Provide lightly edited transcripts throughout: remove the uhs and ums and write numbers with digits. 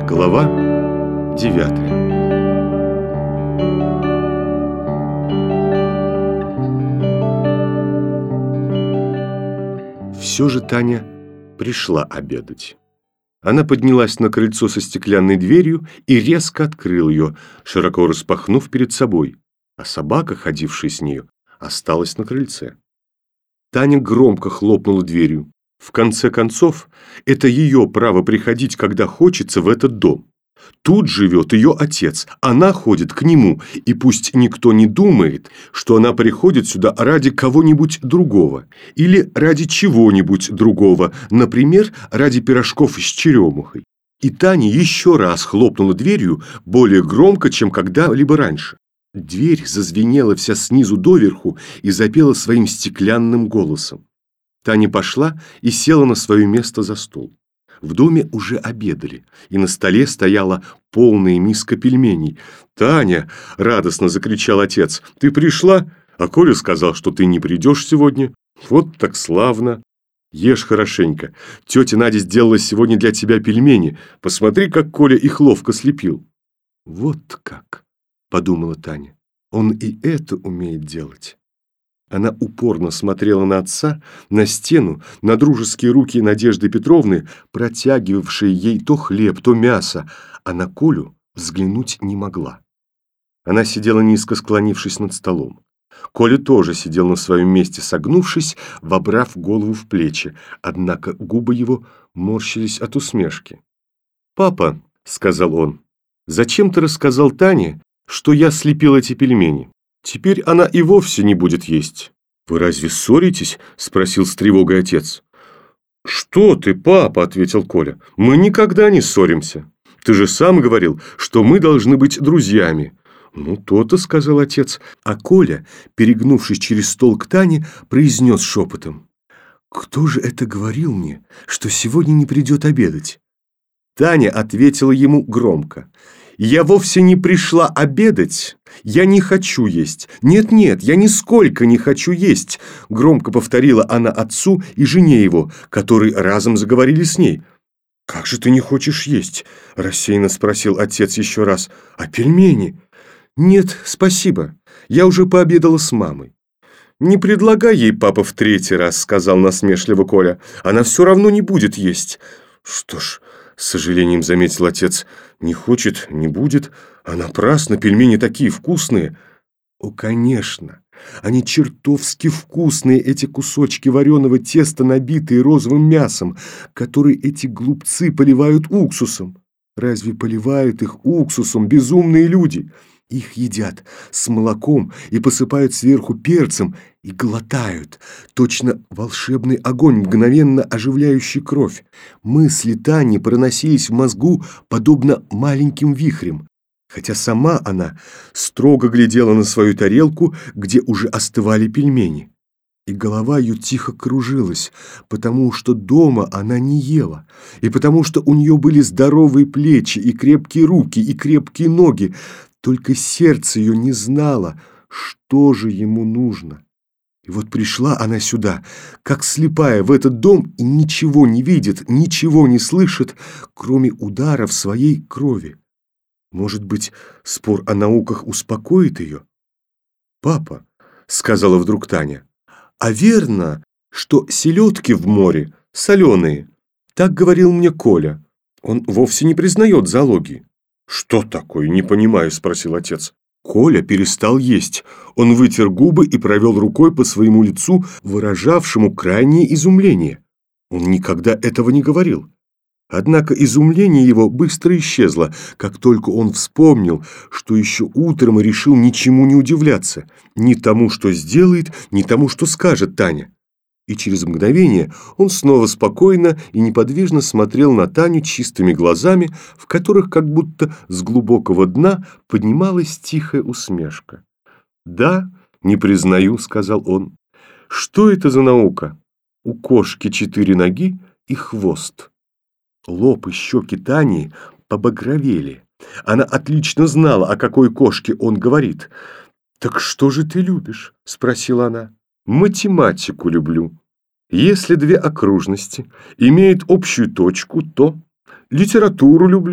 Глава 9. Все же Таня пришла обедать. Она поднялась на крыльцо со стеклянной дверью и резко открыла ее, широко распахнув перед собой, а собака, ходившая с нею, осталась на крыльце. Таня громко хлопнула дверью. В конце концов, это ее право приходить, когда хочется, в этот дом. Тут живет ее отец, она ходит к нему, и пусть никто не думает, что она приходит сюда ради кого-нибудь другого или ради чего-нибудь другого, например, ради пирожков с черемухой. И Таня еще раз хлопнула дверью более громко, чем когда-либо раньше. Дверь зазвенела вся снизу доверху и запела своим стеклянным голосом. Таня пошла и села на свое место за стол. В доме уже обедали, и на столе стояла полная миска пельменей. «Таня!» – радостно закричал отец. «Ты пришла? А Коля сказал, что ты не придешь сегодня. Вот так славно! Ешь хорошенько. Тетя Надя сделала сегодня для тебя пельмени. Посмотри, как Коля их ловко слепил». «Вот как!» – подумала Таня. «Он и это умеет делать». Она упорно смотрела на отца, на стену, на дружеские руки Надежды Петровны, протягивавшие ей то хлеб, то мясо, а на Колю взглянуть не могла. Она сидела низко склонившись над столом. Коля тоже сидел на своем месте, согнувшись, вобрав голову в плечи, однако губы его морщились от усмешки. «Папа», — сказал он, — «зачем ты рассказал Тане, что я слепил эти пельмени? Теперь она и вовсе не будет есть». «Вы разве ссоритесь?» – спросил с тревогой отец. «Что ты, папа?» – ответил Коля. «Мы никогда не ссоримся. Ты же сам говорил, что мы должны быть друзьями». «Ну, то-то», – сказал отец. А Коля, перегнувшись через стол к Тане, произнес шепотом: «Кто же это говорил мне, что сегодня не придет обедать?» Таня ответила ему громко: «Я вовсе не пришла обедать. Я не хочу есть. Нет-нет, я нисколько не хочу есть», – громко повторила она отцу и жене его, которые разом заговорили с ней. «Как же ты не хочешь есть?» – рассеянно спросил отец еще раз. «А пельмени?» «Нет, спасибо. Я уже пообедала с мамой». «Не предлагай ей, папа, в третий раз», – сказал насмешливо Коля. «Она все равно не будет есть». «Что ж», – с сожалением заметил отец, – «не хочет, не будет, а напрасно, пельмени такие вкусные». «О, конечно, они чертовски вкусные, эти кусочки вареного теста, набитые розовым мясом, которые эти глупцы поливают уксусом. Разве поливают их уксусом безумные люди? Их едят с молоком и посыпают сверху перцем и глотают, точно волшебный огонь, мгновенно оживляющий кровь. Мысли Тани проносились в мозгу подобно маленьким вихрям, хотя сама она строго глядела на свою тарелку, где уже остывали пельмени. И голова ее тихо кружилась, потому что дома она не ела, и потому что у нее были здоровые плечи и крепкие руки и крепкие ноги, только сердце ее не знало, что же ему нужно. И вот пришла она сюда, как слепая, в этот дом, и ничего не видит, ничего не слышит, кроме ударов своей крови. Может быть, спор о науках успокоит ее? «Папа», — сказала вдруг Таня, — «а верно, что селедки в море соленые?» Так говорил мне Коля. Он вовсе не признает зоологии. «Что такое? Не понимаю», – спросил отец. Коля перестал есть. Он вытер губы и провел рукой по своему лицу, выражавшему крайнее изумление. Он никогда этого не говорил. Однако изумление его быстро исчезло, как только он вспомнил, что еще утром решил ничему не удивляться, ни тому, что сделает, ни тому, что скажет Таня. И через мгновение он снова спокойно и неподвижно смотрел на Таню чистыми глазами, в которых как будто с глубокого дна поднималась тихая усмешка. «Да, не признаю», — сказал он. «Что это за наука? У кошки 4 ноги и хвост». Лоб и щеки Тани побагровели. Она отлично знала, о какой кошке он говорит. «Так что же ты любишь?» – спросила она. «Математику люблю. Если 2 окружности имеют общую точку, то литературу люблю.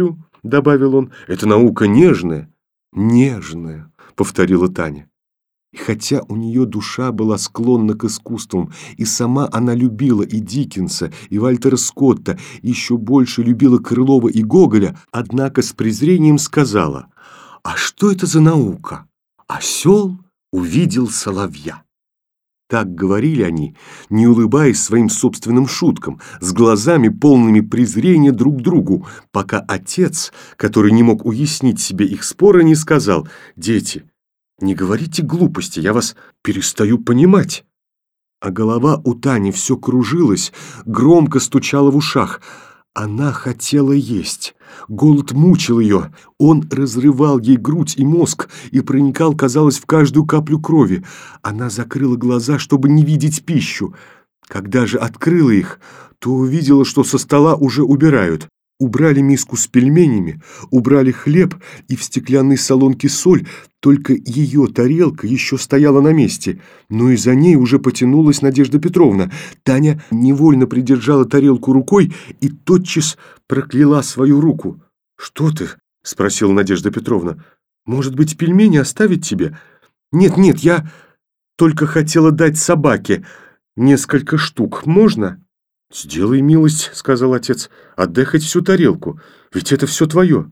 добавил он, — это наука нежная. Нежная, повторила Таня. И хотя у нее душа была склонна к искусствам, и сама она любила и Диккенса, и Вальтера Скотта, и еще больше любила Крылова и Гоголя, однако с презрением сказала: «А что это за наука? Осел увидел соловья». Так говорили они, не улыбаясь своим собственным шуткам, с глазами полными презрения друг к другу, пока отец, который не мог уяснить себе их спора, не сказал: «Дети, не говорите глупости, я вас перестаю понимать». А голова у Тани все кружилась, громко стучала в ушах. Она хотела есть. Голод мучил ее. Он разрывал ей грудь и мозг и проникал, казалось, в каждую каплю крови. Она закрыла глаза, чтобы не видеть пищу. Когда же открыла их, то увидела, что со стола уже убирают. Убрали миску с пельменями, убрали хлеб и в стеклянной солонке соль, только ее тарелка еще стояла на месте, но и за ней уже потянулась Надежда Петровна. Таня невольно придержала тарелку рукой и тотчас прокляла свою руку. «Что ты?» — спросила Надежда Петровна. «Может быть, пельмени оставить тебе?» «Нет, я только хотела дать собаке несколько штук. Можно?» «Сделай милость, — сказал отец, — отдай хоть всю тарелку, ведь это все твое».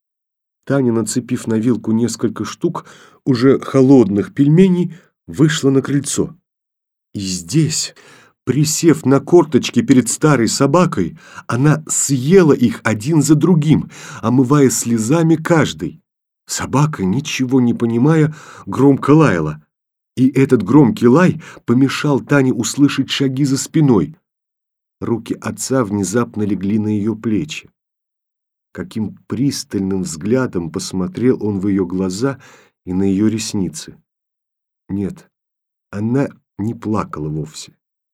Таня, нацепив на вилку несколько штук уже холодных пельменей, вышла на крыльцо. И здесь, присев на корточки перед старой собакой, она съела их один за другим, омывая слезами каждый. Собака, ничего не понимая, громко лаяла. И этот громкий лай помешал Тане услышать шаги за спиной. Руки отца внезапно легли на ее плечи. Каким пристальным взглядом посмотрел он в ее глаза и на ее ресницы. Нет, она не плакала вовсе.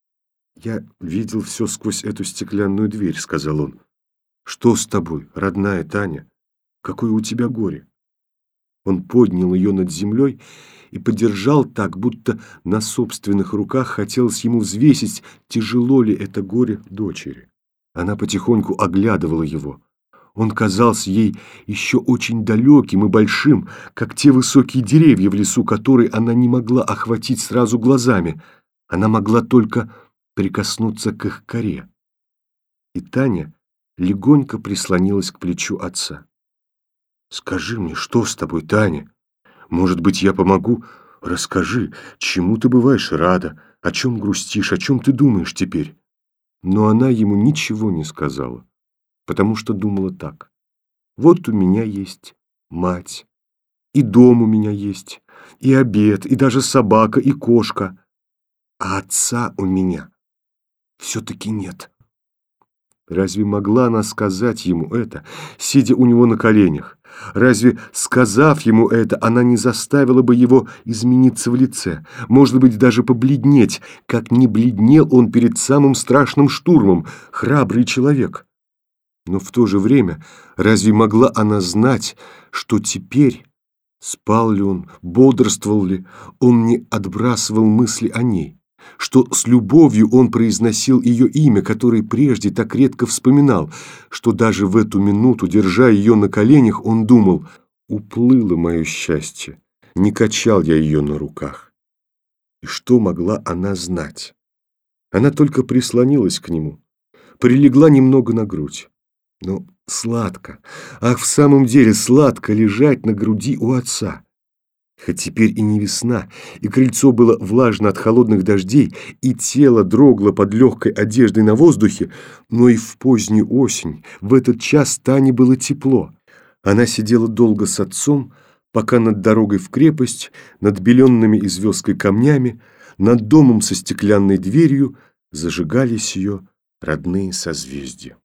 «Я видел все сквозь эту стеклянную дверь», — сказал он. «Что с тобой, родная Таня? Какое у тебя горе?» Он поднял ее над землей и подержал так, будто на собственных руках хотелось ему взвесить, тяжело ли это горе дочери. Она потихоньку оглядывала его. Он казался ей еще очень далеким и большим, как те высокие деревья в лесу, которые она не могла охватить сразу глазами. Она могла только прикоснуться к их коре. И Таня легонько прислонилась к плечу отца. «Скажи мне, что с тобой, Таня? Может быть, я помогу? Расскажи, чему ты бываешь рада, о чем грустишь, о чем ты думаешь теперь?» Но она ему ничего не сказала, потому что думала так: вот у меня есть мать, и дом у меня есть, и обед, и даже собака, и кошка, а отца у меня все-таки нет. Разве могла она сказать ему это, сидя у него на коленях? Разве, сказав ему это, она не заставила бы его измениться в лице, может быть, даже побледнеть, как не бледнел он перед самым страшным штурмом, храбрый человек? Но в то же время разве могла она знать, что теперь, спал ли он, бодрствовал ли, он не отбрасывал мысли о ней, что с любовью он произносил ее имя, которое прежде так редко вспоминал, что даже в эту минуту, держа ее на коленях, он думал: уплыло мое счастье, не качал я ее на руках. И что могла она знать? Она только прислонилась к нему, прилегла немного на грудь. Но сладко, ах, в самом деле сладко лежать на груди у отца. Хоть теперь и не весна, и крыльцо было влажно от холодных дождей, и тело дрогло под легкой одеждой на воздухе, но и в позднюю осень, в этот час Тане было тепло. Она сидела долго с отцом, пока над дорогой в крепость, над беленными известкой камнями, над домом со стеклянной дверью зажигались ее родные созвездия.